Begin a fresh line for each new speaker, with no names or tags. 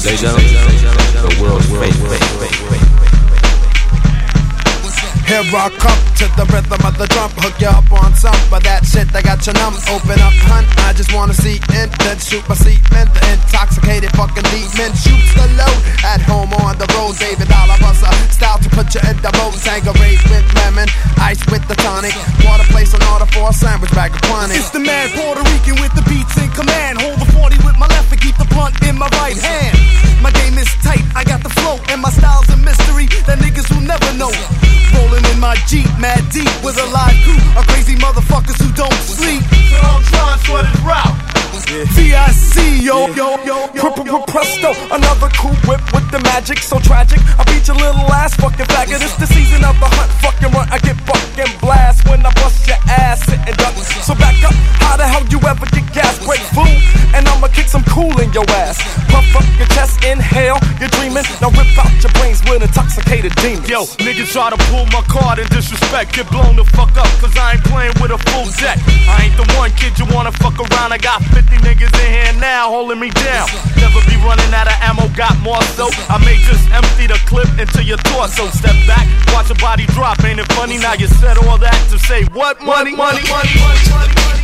Ladies and gentlemen, the world's fate.
Here I come to the rhythm of the drum. Hook you up on some of that shit that got you numb. Open up, hunt, I just wanna see in. Then shoot my semen. The intoxicated fucking demon shoots the load. At home on the road, David Oliver style to put you in the mode. Tangerade with lemon, ice with the tonic. Water place on order for a sandwich bag of quantity.
It's the mad Puerto Rican with the beats in command. Hold the 40 with my left and keep the blunt in my right hand. My game is tight, I got the flow, and my style's a mystery that niggas will never know. Rolling in my Jeep, mad deep with a live crew of crazy motherfuckers who don't sleep.
So I'm trying to sweat his route.
VIC, yo, presto, another cool whip with the magic so tragic. I beat your little ass, fucking faggot. It's the season of the hunt, fucking run. I get fucking blast when I bust your ass, sitting duck. So back up, how the hell you ever get gas? Break fool, and I'ma kick some cool in your ass. Puff up your chest, inhale, you're dreaming. Now rip out your brains with intoxicated demons.
Yo, niggas try to pull my card and disrespect. Get blown the fuck up, cause I ain't playing with a full deck. I ain't the one kid you wanna fuck around. I got 50 niggas in here now holding me down. Never be running out of ammo, got more so I may just empty the clip into your torso. Step back, watch your body drop. Ain't it funny? Now you said all that to say what? Money.